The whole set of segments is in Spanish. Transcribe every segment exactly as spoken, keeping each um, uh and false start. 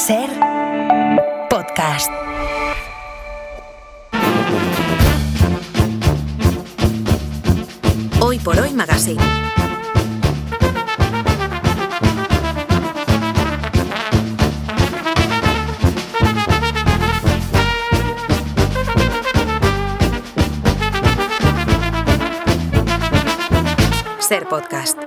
Ser Podcast. Hoy por Hoy Magazine. Ser Podcast.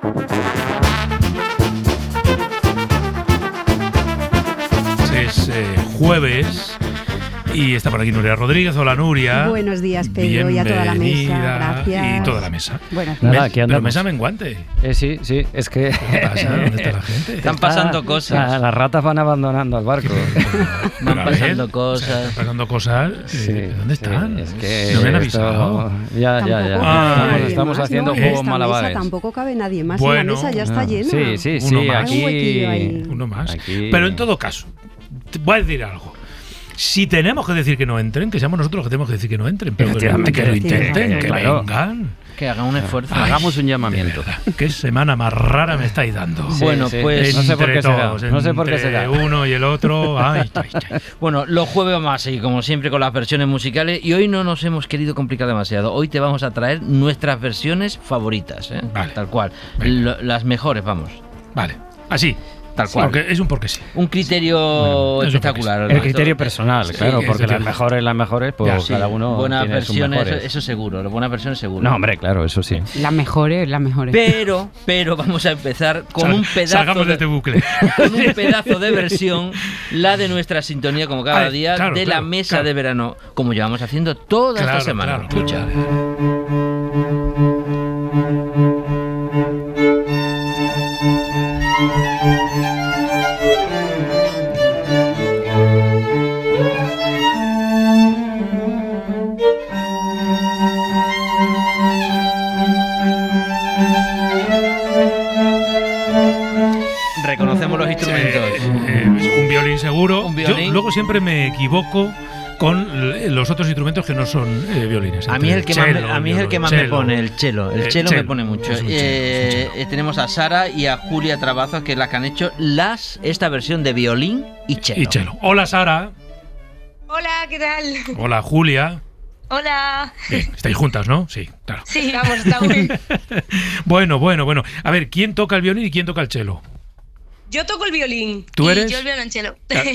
Es eh, jueves y está por aquí Nuria Rodríguez. Hola, Nuria. Buenos días, Pedro, y a toda la mesa. Gracias. Y toda la mesa. Buenas Nada, ¿Ves? aquí andamos. Pero mesa menguante. Eh, sí, sí, es que... ¿Qué pasa? ¿Dónde está la gente? Están pasando cosas. La- las ratas van abandonando el barco. Van pasando cosas. Están pasando cosas. eh, Sí, ¿Dónde sí, están? es que no me han esto- avisado. Ya, ya, ya. Tampoco Ah, cabe Ay. nadie estamos más, haciendo ¿no? juegos Esta malabares. Mesa tampoco cabe nadie más. Bueno. Y la mesa ya está Ah, llena. Sí, sí, Uno sí. más. Aquí... Un huequillo ahí. Uno más. Aquí- Pero en todo caso, te voy a decir algo. Si tenemos que decir que no entren, que seamos nosotros los que tenemos que decir que no entren, pero que, lo- que lo intenten, que Claro. vengan. Que hagan un esfuerzo. Ay, Hagamos un de llamamiento. verdad, ¿Qué semana más rara me estáis dando? Sí, Bueno, sí. pues- no sé por qué Entre será. todos, No sé por qué entre será. uno y el otro. Ay, ay, ay. Bueno, los jueves vamos a seguir, como siempre, con las versiones musicales. Y hoy no nos hemos querido complicar demasiado. Hoy te vamos a traer nuestras versiones favoritas, ¿eh? Vale. Tal cual. Venga. Lo- las mejores, vamos. Vale, así. Tal cual. Porque es un porque sí. Un criterio Bueno, eso espectacular. El ¿no? criterio personal, Sí, claro, sí, porque eso las tiene- mejores, las mejores, pues Ya, sí. cada uno Buenas tiene sus versiones, eso, mejores. eso seguro. Las buenas versiones seguro. No, hombre, claro, eso sí. Las mejores, las mejores. Pero, pero vamos a empezar con Sal- un pedazo Salgamos de de, este bucle. con un pedazo de versión, la de nuestra sintonía, como cada Ay, día, claro, de la claro, mesa claro. de verano, como llevamos haciendo toda Claro, esta semana. claro, Escucha. Reconocemos los instrumentos. Eh, eh, un violín seguro. Un violín. Yo luego siempre me equivoco con l- los otros instrumentos que no son eh, violines. A mí es el que más me, Cello, a mí es el que más me violonchelo. pone, el chelo. El Eh, chelo me chelo. pone mucho. Es un chelo, es un Eh, chelo. eh, tenemos a Sara y a Julia Trabazos, que es la que han hecho las esta versión de violín y chelo. Y chelo. Hola, Sara. Hola, ¿qué tal? Hola, Julia. Hola. Bien, estáis juntas, ¿no? Sí, claro. Sí, vamos, está muy bien. Bueno, bueno, bueno. A ver, ¿quién toca el violín y quién toca el chelo? Yo toco el violín. ¿Tú y eres? yo el violonchelo.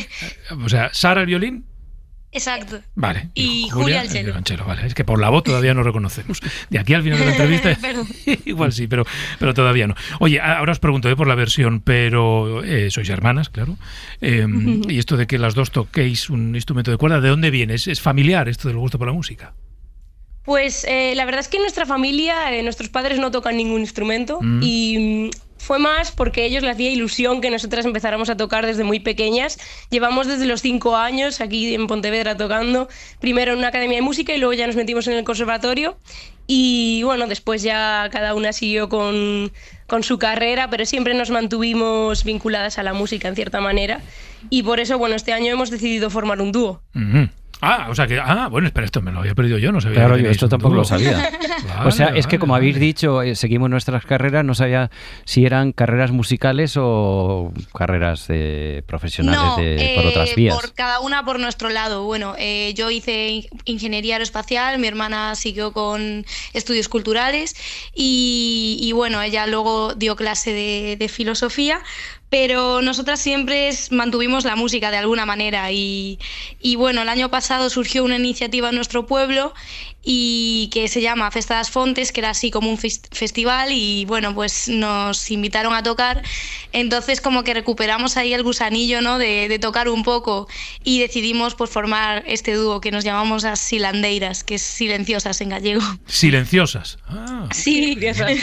O sea, Sara el violín. Exacto. Vale. Y Julia el chelo. violonchelo, vale. Es que por la voz todavía no reconocemos. De aquí al final de la entrevista, Perdón. igual sí, pero, pero todavía no. Oye, ahora os pregunto eh, por la versión, pero eh, sois hermanas, claro. Eh, y esto de que las dos toquéis un instrumento de cuerda, ¿de dónde viene? ¿Es, es familiar esto del gusto por la música? Pues eh, la verdad es que en nuestra familia eh, nuestros padres no tocan ningún instrumento Mm. y mm, fue más porque a ellos les hacía ilusión que nosotras empezáramos a tocar desde muy pequeñas. Llevamos desde los cinco años aquí en Pontevedra tocando, primero en una academia de música y luego ya nos metimos en el conservatorio y bueno, después ya cada una siguió con, con su carrera, pero siempre nos mantuvimos vinculadas a la música en cierta manera y por eso, bueno, este año hemos decidido formar un dúo. Ujú. Ah, o sea que. Ah, bueno, espera, esto me lo había perdido yo, no sabía. Claro, que yo tenéis esto un tampoco dúo. lo sabía. Vale, O sea, es que vale, como habéis vale. dicho, eh, seguimos nuestras carreras, no sabía si eran carreras musicales o carreras eh, profesionales No, de, por eh, otras vías. por cada una por nuestro lado. Bueno, eh, yo hice in- ingeniería aeroespacial, mi hermana siguió con estudios culturales y, y bueno, ella luego dio clase de, de filosofía, pero nosotras siempre es- mantuvimos la música de alguna manera y, y bueno, el año pasado surgió una iniciativa en nuestro pueblo y que se llama Festa das Fontes, que era así como un fes- festival y bueno, pues nos invitaron a tocar, entonces como que recuperamos ahí el gusanillo, ¿no? de, de tocar un poco y decidimos pues formar este dúo que nos llamamos as Silandeiras, que es silenciosas en gallego. Silenciosas. Ah, Sí,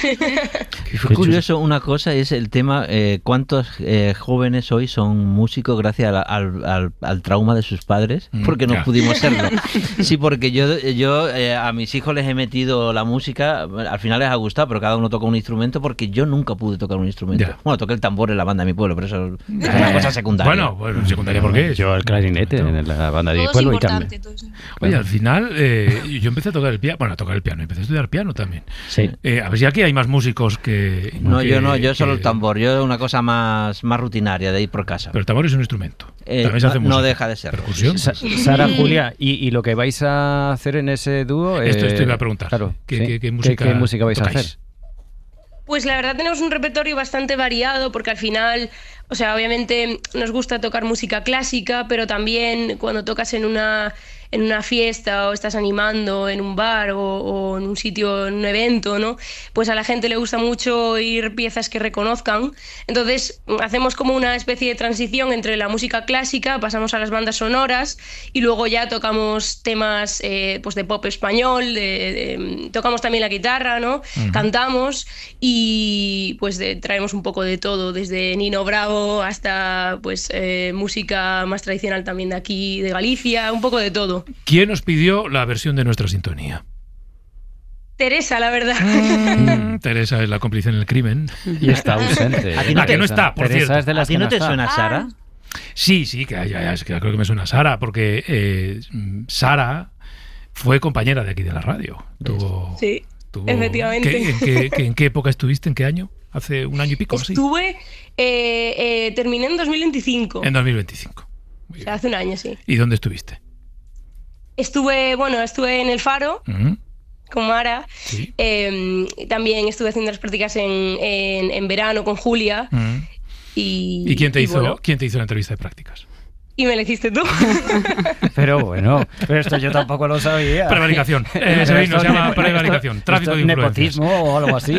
Fue curioso una cosa, es el tema, eh, cuántos eh, jóvenes hoy son músicos gracias a la- al, al- al trauma de sus padres, Mm, porque no ya. pudimos serlo. Sí, porque yo, yo eh, a mis hijos les he metido la música, al final les ha gustado, pero cada uno toca un instrumento porque yo nunca pude tocar un instrumento. Ya. Bueno, toqué el tambor en la banda de mi pueblo, pero eso es una cosa secundaria. Bueno, bueno, secundaria, ¿por qué? Yo el clarinete en la banda de todo es pueblo y importante. también. todo es importante. Oye, al final eh, yo empecé a tocar el piano, bueno, a tocar el piano, empecé a estudiar piano también. Sí. Eh, a ver si aquí hay más músicos que... No, que- yo no, yo solo el que- tambor, yo una cosa más, más rutinaria de ir por casa. Pero el tambor es un instrumento. eh, no, no deja de ser. Percusión. Sa Sara, Julia, ¿y, ¿y lo que vais a hacer en ese dúo? Esto eh, estoy a preguntar. Claro, ¿Qué, ¿sí? qué, qué, música, ¿Qué, qué música vais tocáis? a hacer? Pues la verdad tenemos un repertorio bastante variado porque al final, o sea, obviamente nos gusta tocar música clásica, pero también cuando tocas en una, en una fiesta o estás animando en un bar o, o en un sitio, en un evento, ¿no? Pues a la gente le gusta mucho oír piezas que reconozcan. Entonces hacemos como una especie de transición entre la música clásica, pasamos a las bandas sonoras y luego ya tocamos temas eh, pues de pop español, de, de, tocamos también la guitarra, ¿no? Uh-huh. Cantamos y pues de, traemos un poco de todo, desde Nino Bravo hasta pues eh, música más tradicional también de aquí, de Galicia, un poco de todo. ¿Quién os pidió la versión de nuestra sintonía? Teresa, la verdad. Mm, Teresa es la cómplice en el crimen. Y está ausente. Aquí no, que no está, por Teresa cierto. Es de las ¿A ti no te está. suena Sara? Sí, sí, que ya, ya, ya creo que me suena Sara, porque eh, Sara fue compañera de aquí de la radio. Tuvo, sí, tuvo, efectivamente. ¿qué, en, qué, qué, ¿En qué época estuviste? ¿En qué año? Hace un año y pico. Estuve, ¿sí? eh, eh, terminé en dos mil veinticinco. En dos mil veinticinco. O sea, hace un año, sí. ¿Y dónde estuviste? Estuve, bueno, estuve en El Faro, uh-huh. con Mara. Sí. Eh, también estuve haciendo las prácticas en, en, en verano con Julia. Uh-huh. Y, ¿Y quién te y hizo, bueno, quién te hizo la entrevista de prácticas? Y me la hiciste tú. Pero bueno, pero esto yo tampoco lo sabía. Prevaricación. Eh, se, no, se llama prevaricación. Tráfico de influencias. Nepotismo o algo así.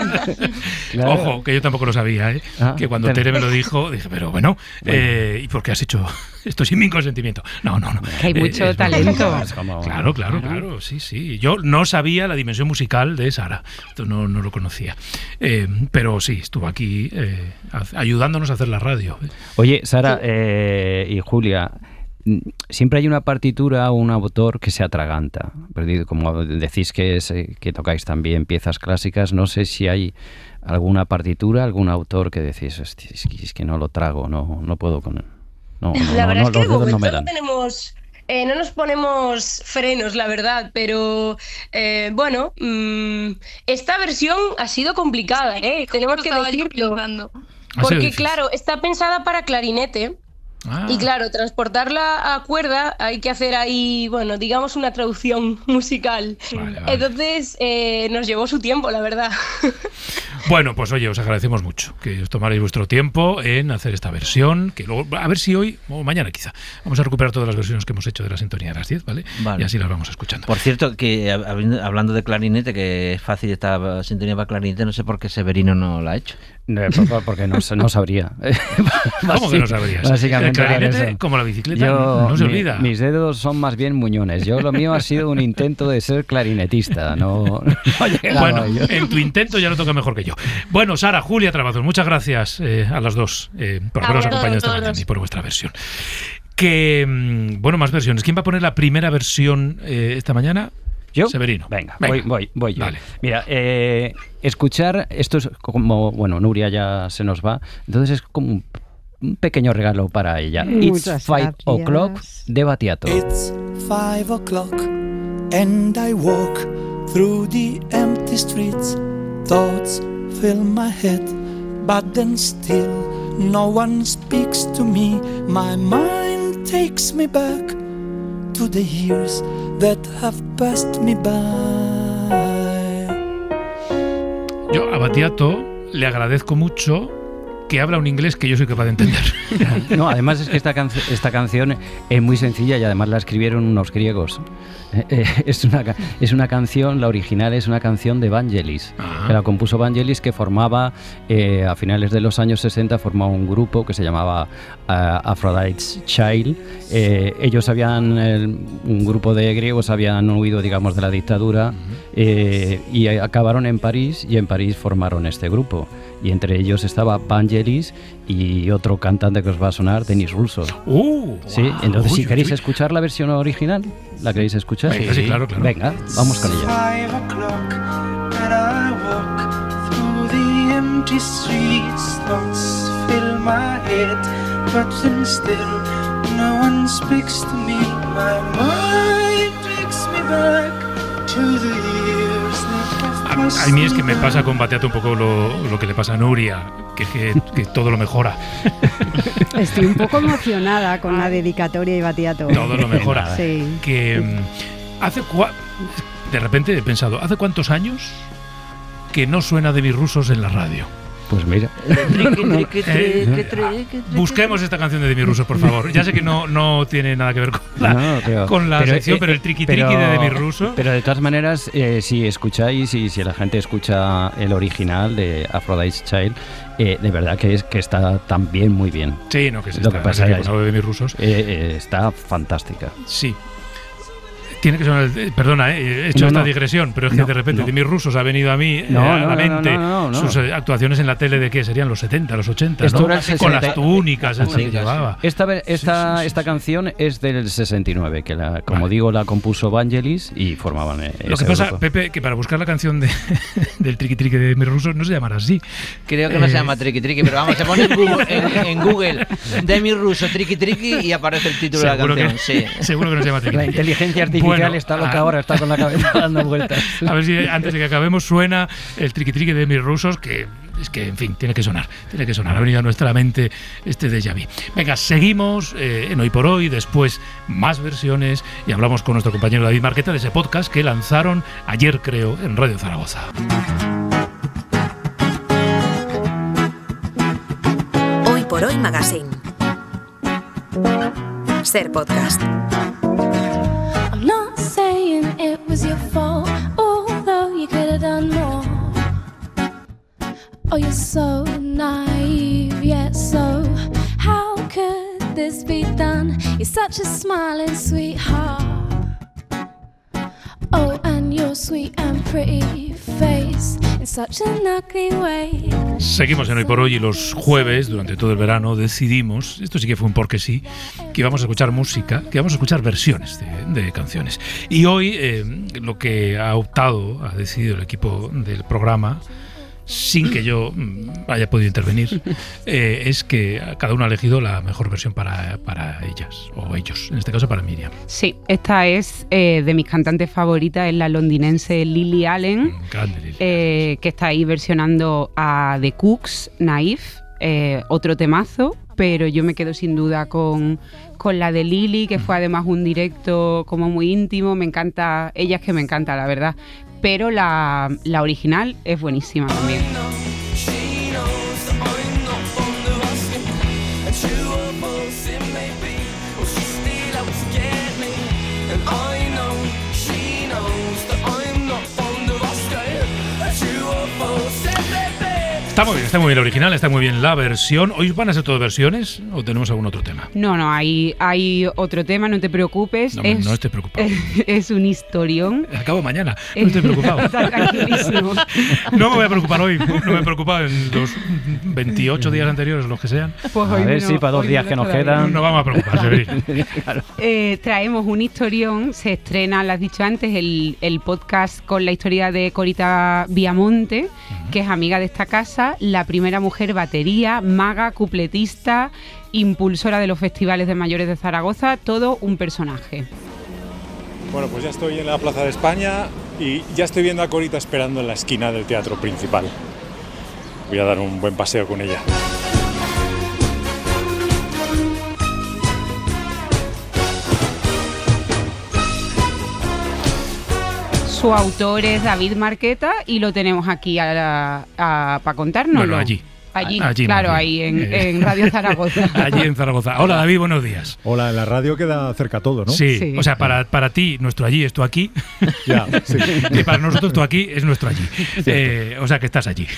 Claro. Ojo, que yo tampoco lo sabía, ¿eh? Ah, que cuando Tere me lo dijo, dije, pero bueno, bueno. Eh, ¿y por qué has hecho esto sin mi consentimiento? No, no, no. Que hay mucho eh, talento. Es como, claro, claro, claro, claro, sí, sí. Yo no sabía la dimensión musical de Sara. Esto no, no lo conocía. Eh, pero sí, estuvo aquí eh, ayudándonos a hacer la radio. Oye, Sara eh, y Julia, siempre hay una partitura o un autor que se atraganta. Como decís que, es, que tocáis también piezas clásicas, no sé si hay alguna partitura, algún autor que decís, es que, es que no lo trago, no, no puedo con él. No, no, la no, verdad no, es que los de dedos no momento me dan. no tenemos... Eh, no nos ponemos frenos, la verdad, pero eh, bueno, mmm, esta versión ha sido complicada, ¿eh? Tenemos que decirlo. Porque claro, está pensada para clarinete. Ah. Y claro, transportarla a cuerda hay que hacer ahí, bueno, digamos una traducción musical. Vale, vale. Entonces eh, nos llevó su tiempo, la verdad. Bueno, pues oye, os agradecemos mucho que os tomarais vuestro tiempo en hacer esta versión, que luego, a ver si hoy o mañana quizá, vamos a recuperar todas las versiones que hemos hecho de la sintonía de las diez, ¿vale? Vale. Y así las vamos escuchando. Por cierto, que hablando de clarinete, que es fácil esta sintonía para clarinete, no sé por qué Severino no la ha hecho. No, porque no, no sabría. ¿Cómo que no sabrías? Básicamente el clarinete, como la bicicleta, yo, no, no se mi, olvida. Mis dedos son más bien muñones. Yo lo mío ha sido un intento de ser clarinetista. No, no he bueno, en tu intento ya lo toca mejor que yo. Bueno, Sara, Julia Trabazos, muchas gracias eh, a las dos eh, por habernos acompañado esta mañana y por vuestra versión. Que, bueno, más versiones. ¿Quién va a poner la primera versión eh, esta mañana? ¿Yo? Severino. Venga, Venga. Voy, voy, voy yo. Vale. Mira, eh, escuchar, esto es como, bueno, Nuria ya se nos va, entonces es como un, un pequeño regalo para ella. Muchas It's five gracias. o'clock de Battiato. It's five o'clock and I walk through the empty streets. Thoughts fill my head, but then still no one speaks to me. My mind takes me back to the years that have passed me by. Yo a Battiato le agradezco mucho que habla un inglés que yo soy capaz de entender. No, además es que esta, can esta canción es muy sencilla y además la escribieron unos griegos. Eh, eh, es, una, es una canción, la original es una canción de Vangelis, Ajá. que la compuso Vangelis, que formaba, eh, a finales de los años sesenta, formaba un grupo que se llamaba uh, Aphrodite's Child. Eh, ellos habían, el, un grupo de griegos habían huido, digamos, de la dictadura uh-huh. eh, y acabaron en París, y en París formaron este grupo. Y entre ellos estaba Vangelis y otro cantante que os va a sonar, Denis Russo. Uh, sí, wow. Entonces, uy, si queréis uy. escuchar la versión original, ¿la queréis escuchar? Sí, sí, claro, claro. Venga, vamos con ella. Five o'clock and I walk through the empty streets. Thoughts fill my head, but then still no one speaks to me. My mind takes me back to the years that have A, a mí es que me pasa con Batiato un poco lo, lo que le pasa a Nuria, que, que, que todo lo mejora. Estoy un poco emocionada con la dedicatoria y Batiato. Todo lo mejora. Sí. Que hace cua- de repente he pensado, ¿hace cuántos años que no suena de mis rusos en la radio? Pues mira. Eh, busquemos esta canción de Demi Rusos, por favor. Ya sé que no, no tiene nada que ver con la, no, pero, con la pero, sección, eh, pero el triqui triqui de Demi Rusos. Pero de todas maneras, eh, si escucháis y si la gente escucha el original de Aphrodite's Child, eh, de verdad que es que está también muy bien. Sí, no, que se Lo está, que pasa es que de Demi Rusos. Eh, eh, está fantástica. Sí. Tiene que sonar, eh, perdona, eh, he hecho no, esta no. digresión, pero es que no, de repente no. de mis rusos ha venido a mí no, eh, a no, la no, mente no, no, no, no. sus eh, actuaciones en la tele de qué serían los setenta, los ochenta, Esto ¿no? era el Con sesenta. las túnicas, esta que Sí, llevaba. Esta, esta, Sí, sí, sí. esta canción es del sesenta y nueve, que la, como Vale. digo, la compuso Vangelis y formaban eh, Lo ese que pasa, grupo. Pepe, que para buscar la canción de, del triqui triqui de mis rusos no se llamará así. Creo que no Eh, se llama Triqui Triqui, pero vamos, se pone en Google, en, en Google Demi Russo Triqui Triqui y aparece el título de la Seguro canción. que, Sí. seguro que no se llama triqui La triqui. inteligencia artificial Bueno, está loca ah, ahora, está con la cabeza dando vueltas. A ver si antes de que acabemos suena el triqui triqui de mis rusos, que es que, en fin, tiene que sonar, tiene que sonar. Ha venido a nuestra mente este déjà vu. Venga, seguimos eh, en Hoy por Hoy, después más versiones y hablamos con nuestro compañero David Marqueta de ese podcast que lanzaron ayer, creo, en Radio Zaragoza. Hoy por Hoy Magazine. Ser Podcast. I'm not saying it was your fault, although you could have done more. Oh, you're so naive, yet so. How could this be done? You're such a smiling sweetheart. Oh, and your sweet and pretty face in such an ugly way. Seguimos en Hoy por Hoy y los jueves, durante todo el verano, decidimos, esto sí que fue un porque sí, que íbamos a escuchar música, que íbamos a escuchar versiones de, de canciones. Y hoy eh, lo que ha optado, ha decidido el equipo del programa, sin que yo mm, haya podido intervenir, eh, es que cada uno ha elegido la mejor versión para, para ellas, o ellos, en este caso para Miriam. Sí, esta es eh, de mis cantantes favoritas, es la londinense Lily Allen, Grande Lily. eh, que está ahí versionando a The Cooks, Naive, eh, otro temazo, pero yo me quedo sin duda con, con la de Lily, que fue además un directo como muy íntimo. Me encanta, ella es que me encanta, la verdad, pero la, la original es buenísima también. Está muy bien, está muy bien la original, está muy bien la versión. ¿Hoy van a ser todas versiones o tenemos algún otro tema? No, no, hay, hay otro tema, no te preocupes. No, es, no estoy preocupado. Es, es un historión. Acabo mañana, no estoy preocupado. Está tranquilísimo. No me voy a preocupar hoy, no me he preocupado en los veintiocho días anteriores, los que sean. Pues A hoy ver no- si para dos hoy días no que nos todavía. quedan. No vamos a preocuparse. Claro. Eh, traemos un historión, se estrena, lo has dicho antes, el, el podcast con la historia de Corita Viamonte, que es amiga de esta casa, la primera mujer batería, maga, cupletista, impulsora de los festivales de mayores de Zaragoza, todo un personaje. Bueno, pues ya estoy en la Plaza de España y ya estoy viendo a Corita esperando en la esquina del teatro principal. Voy a dar un buen paseo con ella. Su autor es David Marqueta y lo tenemos aquí a a, para contárnoslo. Bueno, allí. Allí, Allí, claro, más ahí bien. en, Eh. en Radio Zaragoza. Allí en Zaragoza. Hola David, buenos días. Hola, en la radio queda cerca todo, ¿no? Sí, Sí. o sea, para, para ti, nuestro allí es tu aquí. Ya, sí. Y para nosotros tu aquí es nuestro allí. Eh, o sea, que estás allí.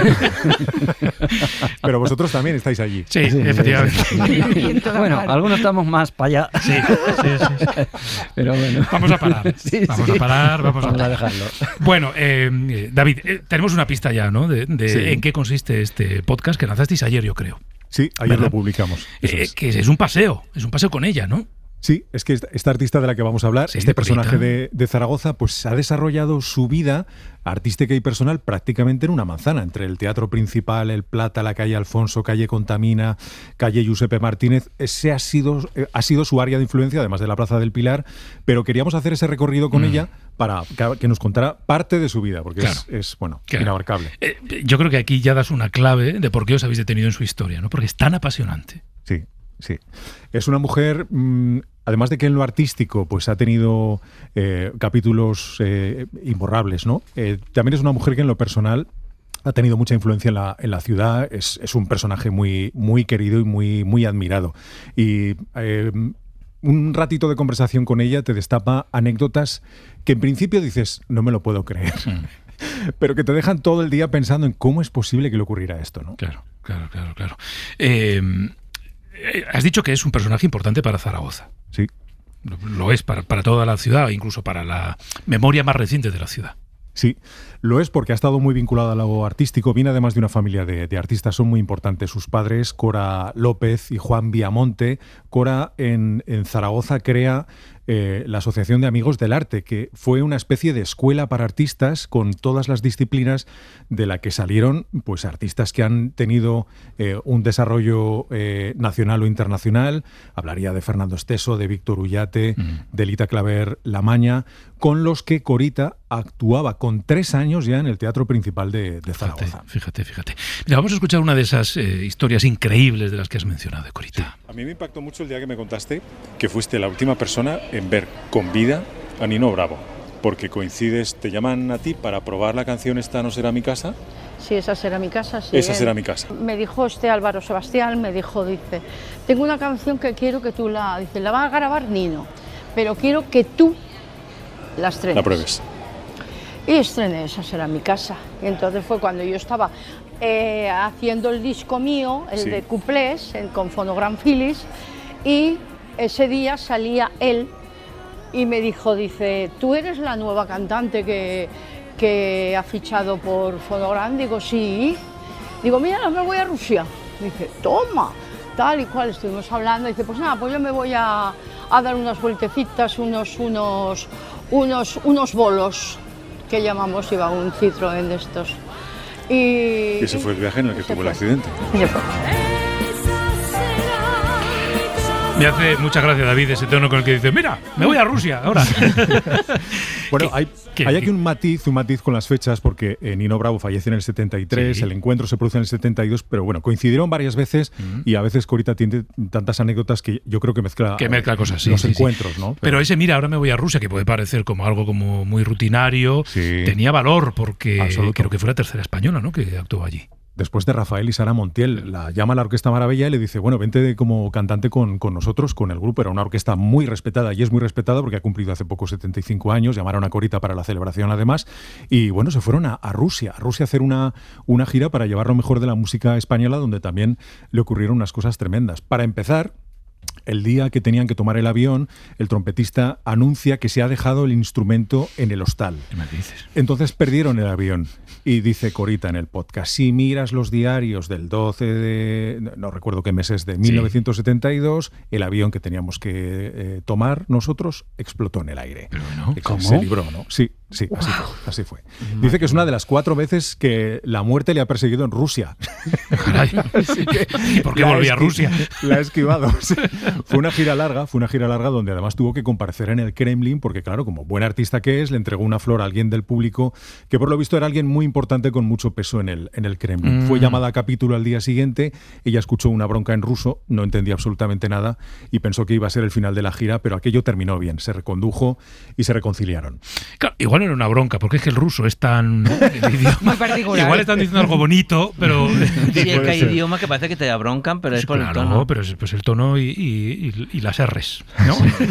Pero vosotros también estáis allí. Sí, efectivamente. Y en todas Bueno, partes. algunos estamos más para allá. Sí, sí, sí, sí. Pero bueno. Vamos a parar. Sí, Vamos sí. a parar, vamos a Vamos a parar. dejarlo. Bueno, eh, David, eh, tenemos una pista ya, ¿no? De, de Sí. en qué consiste este podcast que lanzasteis ayer, yo creo. Sí, ayer ¿Verdad? lo publicamos. Eso Eh, es. que es un paseo, es un paseo con ella, ¿no? Sí, es que esta, esta artista de la que vamos a hablar, Sí, este de personaje Corita. de, de Zaragoza, pues ha desarrollado su vida artística y personal prácticamente en una manzana, entre el Teatro Principal, el Plata, la calle Alfonso, calle Contamina, calle Giuseppe Martínez. Ese ha sido, eh, ha sido su área de influencia, además de la Plaza del Pilar, pero queríamos hacer ese recorrido con Mm. ella para que, que nos contara parte de su vida, porque Claro. es, es, bueno, Claro. inabarcable. Eh, yo creo que aquí ya das una clave de por qué os habéis detenido en su historia, ¿no? Porque es tan apasionante. Sí, sí. Es una mujer, mmm, además de que en lo artístico pues ha tenido eh, capítulos eh, imborrables, ¿no? Eh, también es una mujer que en lo personal ha tenido mucha influencia en la, en la ciudad. Es, es un personaje muy, muy querido y muy, muy admirado. Y eh, un ratito de conversación con ella te destapa anécdotas que en principio dices, no me lo puedo creer. Pero que te dejan todo el día pensando en cómo es posible que le ocurriera esto, ¿no? Claro, claro, claro, claro. Eh, eh, has dicho que es un personaje importante para Zaragoza. Sí. Lo, lo es para, para toda la ciudad, incluso para la memoria más reciente de la ciudad. Sí, lo es porque ha estado muy vinculado al lado artístico. Viene además de una familia de, de artistas, son muy importantes sus padres, Cora López y Juan Viamonte. Cora en, en Zaragoza crea eh, la Asociación de Amigos del Arte, que fue una especie de escuela para artistas con todas las disciplinas de la que salieron pues artistas que han tenido eh, un desarrollo eh, nacional o internacional. Hablaría de Fernando Esteso, de Víctor Ullate, mm. de Lita Claver Lamaña, con los que Corita actuaba con tres años ya en el Teatro Principal de, de Zaragoza. Fíjate, fíjate, fíjate. Mira, vamos a escuchar una de esas eh, historias increíbles de las que has mencionado, de Corita. Sí. A mí me impactó mucho el día que me contaste que fuiste la última persona en ver con vida a Nino Bravo, porque coincides, te llaman a ti para probar la canción Esta no será mi casa. Sí, esa será mi casa. Sí, esa él. será mi casa. Me dijo este Álvaro Sebastián, me dijo, dice, tengo una canción que quiero que tú la, dice, la va a grabar Nino, pero quiero que tú la estrenes. La pruebes. Y estrené Esa será mi casa. Y entonces fue cuando yo estaba eh, haciendo el disco mío, el sí. de cuplés, en, con Fonogram Phillies, y ese día salía él y me dijo, dice, ¿tú eres la nueva cantante que, que ha fichado por Fonogram? Digo, sí. Digo, mira, me voy a Rusia. Dice, toma, tal y cual, estuvimos hablando. Dice, pues nada, pues yo me voy a, a dar unas vueltecitas, unos, unos, unos, unos bolos, que llamamos, iba un Citroën de estos. Y, y ese fue el viaje en el que tuvo el accidente. Me hace mucha gracia, David, ese tono con el que dice, mira, me voy a Rusia ahora. Bueno, hay, hay aquí un matiz, un matiz con las fechas, porque eh, Nino Bravo fallece en el setenta y tres, sí. el encuentro se produce en el setenta y dos, pero bueno, coincidieron varias veces uh-huh. y a veces Corita tiene tantas anécdotas que yo creo que mezcla, que mezcla cosas, sí, los sí, encuentros, sí. ¿no? Pero, pero ese, mira, ahora me voy a Rusia, que puede parecer como algo como muy rutinario, sí. tenía valor, porque Absoluto. creo que fue la tercera española, ¿no?, que actuó allí. Después de Rafael y Sara Montiel, la llama a la Orquesta Maravilla y le dice, bueno, vente de, como cantante con, con nosotros, con el grupo. Era una orquesta muy respetada y es muy respetada porque ha cumplido hace poco setenta y cinco años, llamaron a Corita para la celebración además, y bueno, se fueron a, a Rusia, a Rusia a hacer una, una gira para llevar lo mejor de la música española, donde también le ocurrieron unas cosas tremendas. Para empezar, el día que tenían que tomar el avión, el trompetista anuncia que se ha dejado el instrumento en el hostal. ¿Qué me dices? Entonces perdieron el avión. Y dice Corita en el podcast, si miras los diarios del doce de, no recuerdo qué meses, de mil novecientos setenta y dos, sí. el avión que teníamos que eh, tomar nosotros explotó en el aire. Pero no, ¿Cómo? Se libró, ¿no? Sí, sí, wow. así fue. Así fue. Dice que es una de las cuatro veces que la muerte le ha perseguido en Rusia. Caray. ¿Y por qué volvió a Rusia? La ha esquivado. Sí. Fue una gira larga, fue una gira larga donde además tuvo que comparecer en el Kremlin, porque claro, como buen artista que es, le entregó una flor a alguien del público que por lo visto era alguien muy importante importante con mucho peso en el, en el Kremlin. Mm. Fue llamada a capítulo al día siguiente, ella escuchó una bronca en ruso, no entendía absolutamente nada y pensó que iba a ser el final de la gira, pero aquello terminó bien, se recondujo y se reconciliaron. Claro, igual era una bronca, porque es que el ruso es tan... El idioma, muy particular. Igual están diciendo algo bonito, pero... Sí, es que hay idiomas que parece que te abroncan, pero es por claro, el tono. No, pero es pues el tono y, y, y, y las R's, ¿no?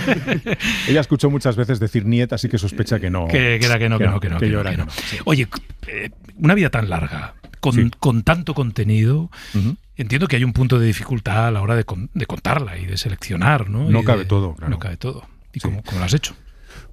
Ella escuchó muchas veces decir niet, así que sospecha que no. Que, que era que no, que, que no, que no. Que, que, no, que, no, que no. Sí. Oye, eh, una vida tan larga, con, sí. con tanto contenido, uh-huh. entiendo que hay un punto de dificultad a la hora de, con, de contarla y de seleccionar, ¿no? No y cabe de, todo, claro. No cabe todo. ¿Y sí. cómo, cómo lo has hecho?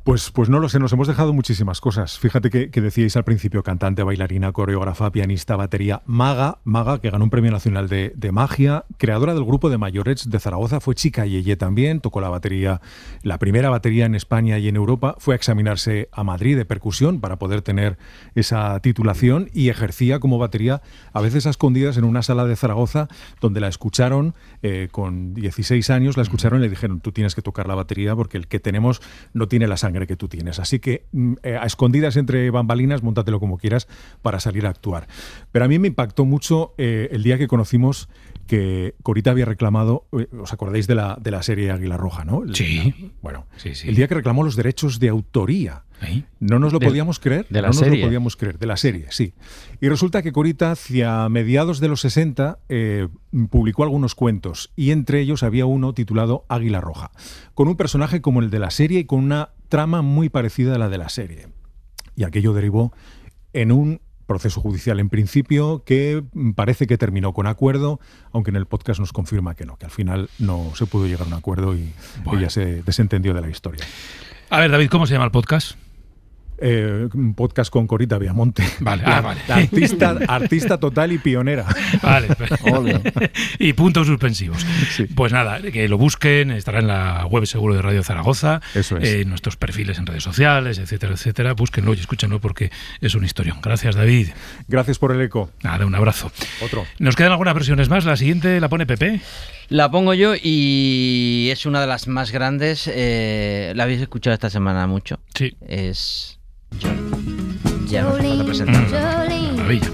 Pues, pues no lo sé, nos hemos dejado muchísimas cosas. Fíjate que, que decíais al principio cantante, bailarina, coreógrafa, pianista, batería, maga, maga que ganó un premio nacional de, de magia, creadora del grupo de Mayorets de Zaragoza, fue chica yeye también, tocó la batería, la primera batería en España y en Europa, fue a examinarse a Madrid de percusión para poder tener esa titulación y ejercía como batería a veces a escondidas en una sala de Zaragoza donde la escucharon eh, con dieciséis años, la escucharon y le dijeron, tú tienes que tocar la batería porque el que tenemos no tiene la sangre que tú tienes. Así que eh, a escondidas entre bambalinas, móntatelo como quieras para salir a actuar. Pero a mí me impactó mucho eh, el día que conocimos que Corita había reclamado, eh, ¿os acordáis de la, de la serie Águila Roja, no? El, sí. La, bueno, sí, sí. El día que reclamó los derechos de autoría. ¿Eh? No nos lo de, podíamos creer. De la no serie. nos lo podíamos creer, de la serie, sí. Y resulta que Corita, hacia mediados de los sesenta, eh, publicó algunos cuentos y entre ellos había uno titulado Águila Roja, con un personaje como el de la serie y con una trama muy parecida a la de la serie. Y aquello derivó en un proceso judicial en principio que parece que terminó con acuerdo, aunque en el podcast nos confirma que no, que al final no se pudo llegar a un acuerdo y bueno, ella se desentendió de la historia. A ver, David, ¿cómo se llama el podcast? Eh, un podcast con Corita Viamonte. Vale, ah, vale. Artista, artista total y pionera. Vale. Y puntos suspensivos. Sí. Pues nada, que lo busquen, estará en la web seguro de Radio Zaragoza, eso es. eh, nuestros perfiles en redes sociales, etcétera, etcétera. Búsquenlo y escúchenlo porque es una historia. Gracias, David. Gracias por el eco. Nada, un abrazo. Otro. Nos quedan algunas versiones más. La siguiente la pone Pepe. La pongo yo y es una de las más grandes. Eh, la habéis escuchado esta semana mucho. Sí. Es ya no hace falta presentarla. Mm, maravilla.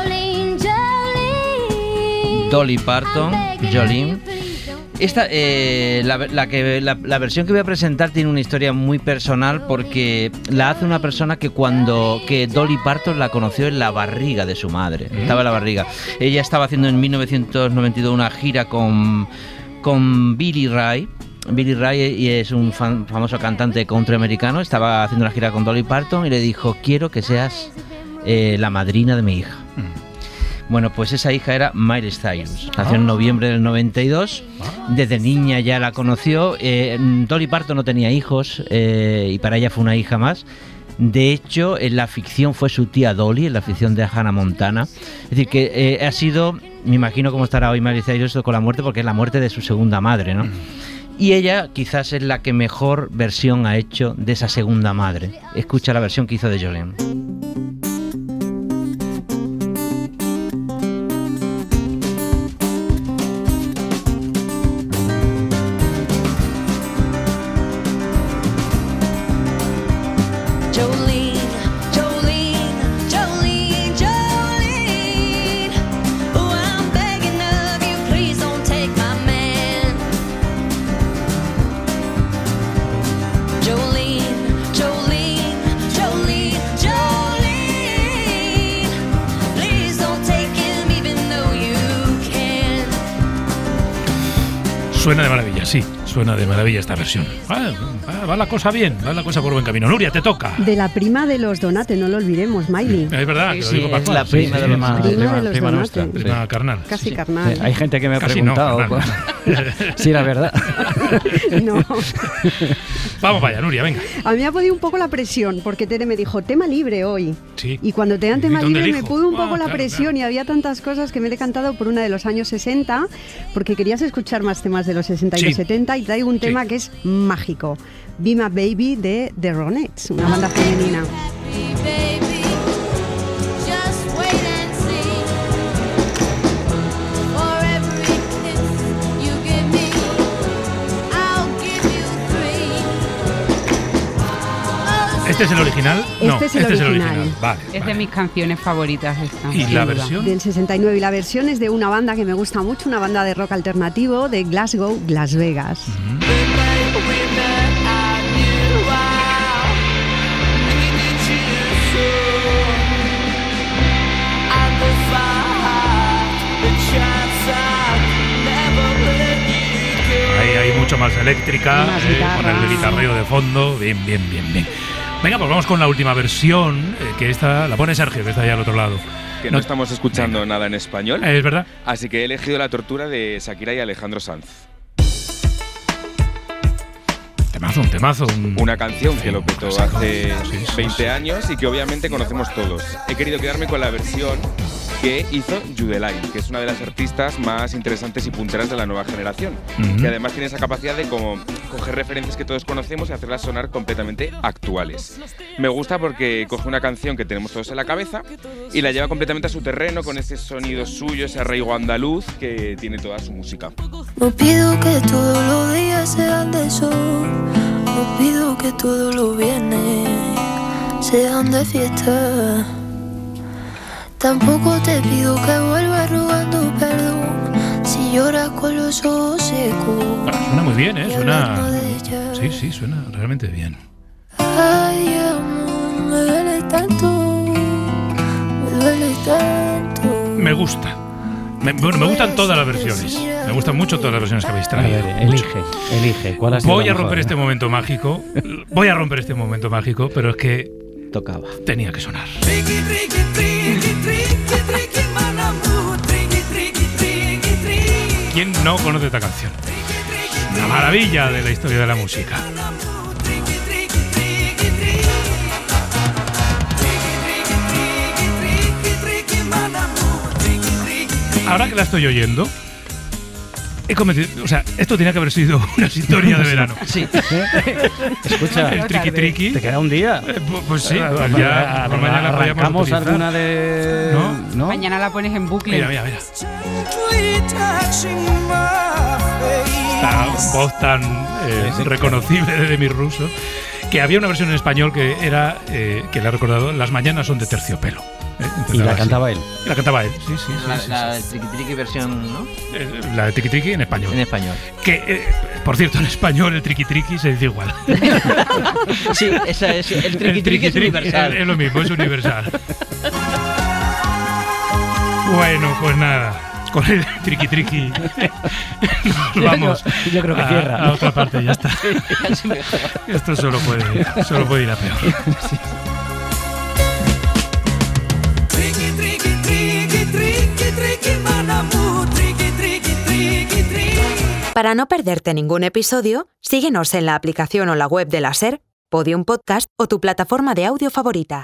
Dolly Parton, Jolene. Esta, eh, la, la, que, la, la versión que voy a presentar tiene una historia muy personal porque la hace una persona que cuando que Dolly Parton la conoció en la barriga de su madre. Mm. Estaba en la barriga. Ella estaba haciendo en mil novecientos noventa y dos una gira con, con Billy Ray. Billy Ray es un fan, famoso cantante country americano. Estaba haciendo una gira con Dolly Parton y le dijo, quiero que seas eh, la madrina de mi hija. Mm. Bueno, pues esa hija era Miley Cyrus. Nació en noviembre del noventa y dos. Desde niña ya la conoció. Eh, Dolly Parton no tenía hijos eh, y para ella fue una hija más. De hecho, en la ficción fue su tía Dolly, en la ficción de Hannah Montana. Es decir, que eh, ha sido, me imagino cómo estará hoy Miley Cyrus con la muerte, porque es la muerte de su segunda madre, ¿no? Mm. Y ella quizás es la que mejor versión ha hecho de esa segunda madre. Escucha la versión que hizo de Jolene. Suena de maravilla, sí, suena de maravilla esta versión. Ah, va, va la cosa bien, va la cosa por buen camino. Nuria, te toca. De la prima de los Donate, no lo olvidemos, Miley. Es verdad, que sí, lo digo es la prima sí, de los prima, Donate. prima de los prima Donate. nuestra, prima sí. carnal. Casi sí. carnal. Sí, hay gente que me ha Casi preguntado no, pues, si era verdad. No. Vamos vaya, Nuria, venga. A mí me ha podido un poco la presión, porque Tere me dijo, tema libre hoy. Sí. Y cuando te dan tema libre elijo? me pudo un poco ah, la claro, presión claro. y había tantas cosas que me he decantado por una de los años sesenta, porque querías escuchar más temas de los sesenta y Sí. los setenta y traigo un tema Sí. que es mágico. Be My Baby de The Ronettes, una banda femenina. ¿Este es el original? Este no, es el este es el original. original. Vale. Es vale. de mis canciones favoritas esta. ¿Y sin la duda. versión? Del sesenta y nueve, y la versión es de una banda que me gusta mucho, una banda de rock alternativo de Glasgow, Las Vegas. Mm-hmm. Ahí hay mucho más eléctrica, Más eh, con el guitarras. guitarreo de fondo. Bien, bien, bien, bien. Venga, pues vamos con la última versión, eh, que esta la pone Sergio, que está allá al otro lado. Que no, no estamos escuchando venga. nada en español. Eh, es verdad. Así que he elegido La tortura de Shakira y Alejandro Sanz. temazo, un temazo. Un... Una canción que lo petó hace veinte años y que obviamente conocemos todos. He querido quedarme con la versión que hizo Judelay, que es una de las artistas más interesantes y punteras de la nueva generación, uh-huh. que además tiene esa capacidad de como coger referencias que todos conocemos y hacerlas sonar completamente actuales. Me gusta porque coge una canción que tenemos todos en la cabeza y la lleva completamente a su terreno con ese sonido suyo, ese arraigo andaluz que tiene toda su música. No pido que todos los días sean de sol, no pido que todos los viernes sean de fiesta. Tampoco te pido que vuelvas rogando perdón si lloras con los ojos secos. Bueno, suena muy bien, ¿eh? Suena... Sí, sí, suena realmente bien. Ay, amor, me duele tanto, me duele tanto. Me gusta. Me, bueno, me gustan todas las versiones. Me gustan mucho todas las versiones que habéis traído. A ver, elige, elige. ¿Cuál ha sido Voy a la romper mejor? este momento mágico. Voy a romper este momento mágico, pero es que tocaba. Tenía que sonar. ¿Quién no conoce esta canción? Una maravilla de la historia de la música. Ahora que la estoy oyendo, he cometido, o sea, esto tenía que haber sido una sintonía de verano. Sí. Escucha, el triqui triqui. ¿Te queda un día? Eh, pues sí, pues ya por mañana la podíamos ¿Arrancamos utilizar. alguna de...? ¿No? ¿No? Mañana la pones en bucle. Mira, mira, mira. Esta voz tan eh, reconocible de Demi Russo, que había una versión en español que era, eh, que le he recordado, Las mañanas son de terciopelo. ¿eh? Y la cantaba él. Y la cantaba él, sí, sí. La, sí, la sí, sí. Triqui Triqui versión, ¿no? Eh, La de Triqui Triqui en español. En español. Que, eh, por cierto, en español el Triqui Triqui se dice igual. Sí, esa es, el Triqui Triqui es universal. Es, es lo mismo, es universal. Bueno, pues nada. Con el triqui triqui nos vamos yo, yo creo que a, cierra, a otra parte, ya está. Esto solo puede, solo puede ir a peor. Sí. Para no perderte ningún episodio, síguenos en la aplicación o la web de la SER, Podium Podcast o tu plataforma de audio favorita.